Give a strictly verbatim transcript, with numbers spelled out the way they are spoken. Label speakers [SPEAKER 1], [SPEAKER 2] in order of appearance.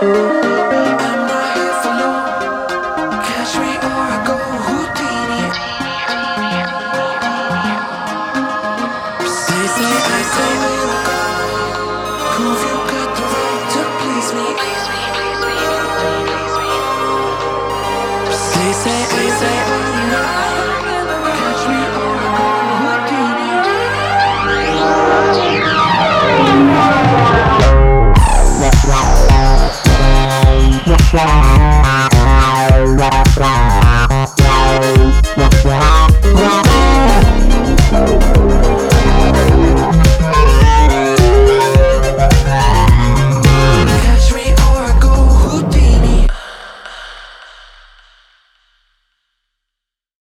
[SPEAKER 1] I'm not here for long. Catch me or I go Houdini. Say, say, I say, where I go. Prove you got the right to please me. Say, say, I say, oh no. Catch me or I go Houdini.